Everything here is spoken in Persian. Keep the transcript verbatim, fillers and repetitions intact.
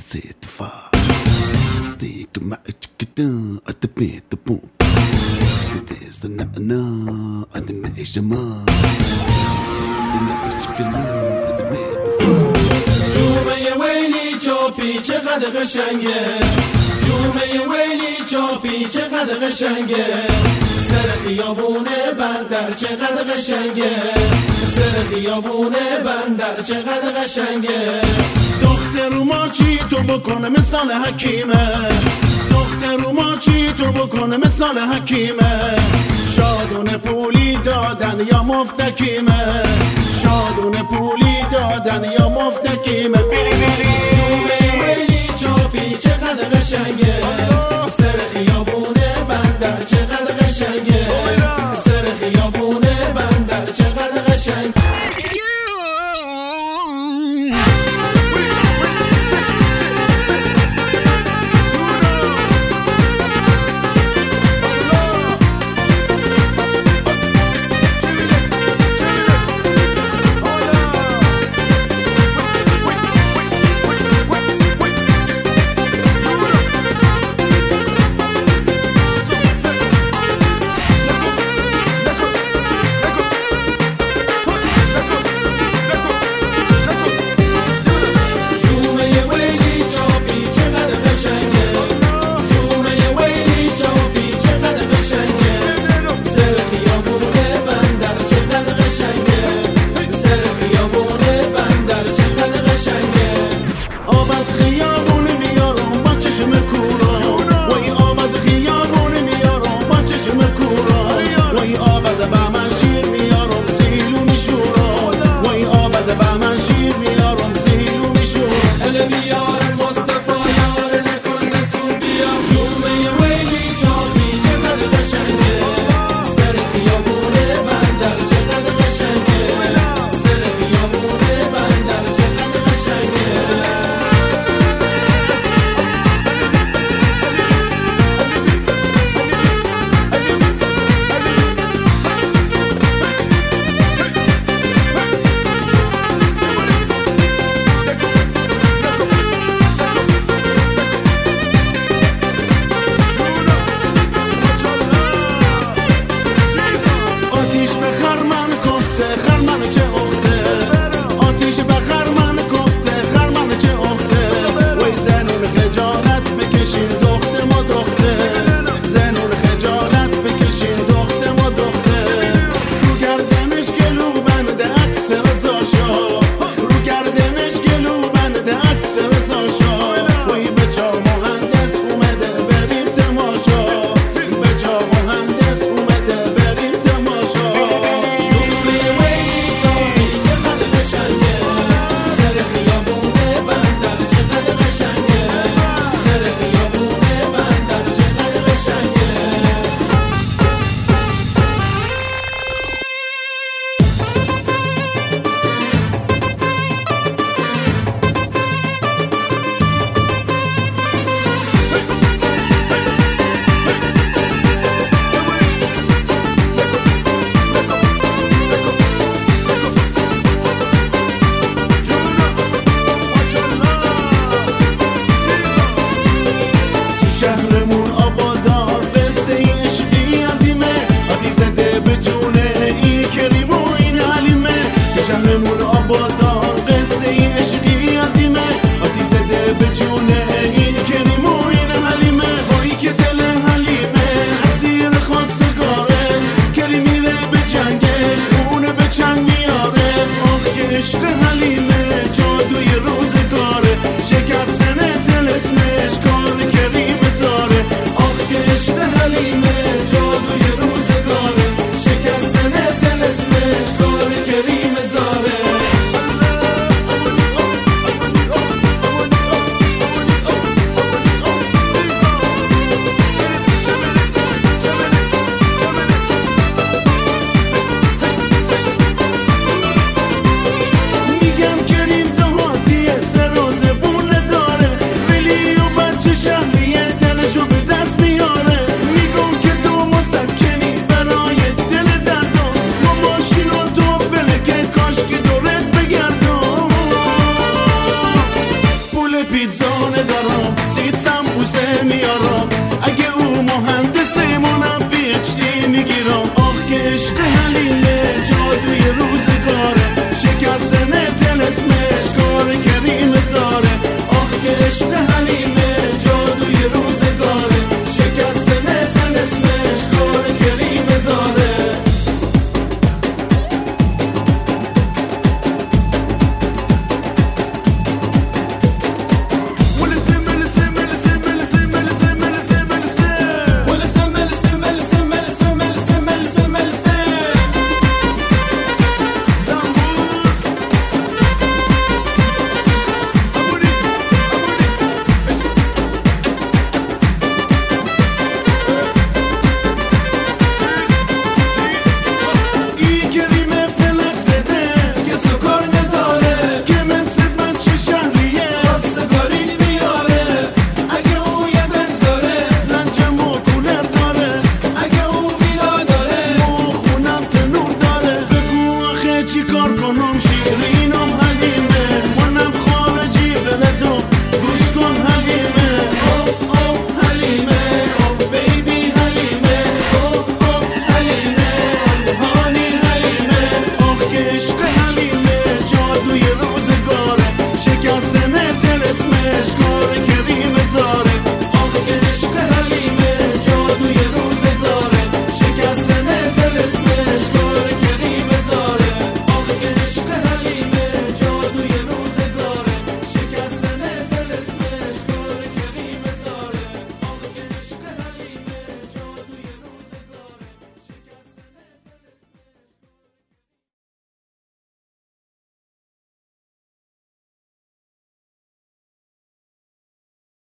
set the fire. Stick my chicken at the bed, the boom. There's the na na at the nation man. The next chicken at the bed, the fire. جومه ویلی چاپی چقدر قشنگه، جومه ویلی چاپی چقدر قشنگه، سر خیابون بندر چقدر قشنگه، سر خیابون بندر چقدر قشنگه. دختر ما چی تو بکنه مثال حکیمه، دختر ما چی تو بکنه مثال حکیمه، شادون پولی دادن یا مفتکیمه، شادون پولی دادن یا مفتکیمه. جومه ویلی چاپی چقدر قشنگه، سر خیابون بندر چقدر قشنگه، سر خیابون بندر چقدر قشنگه. بوسه میارم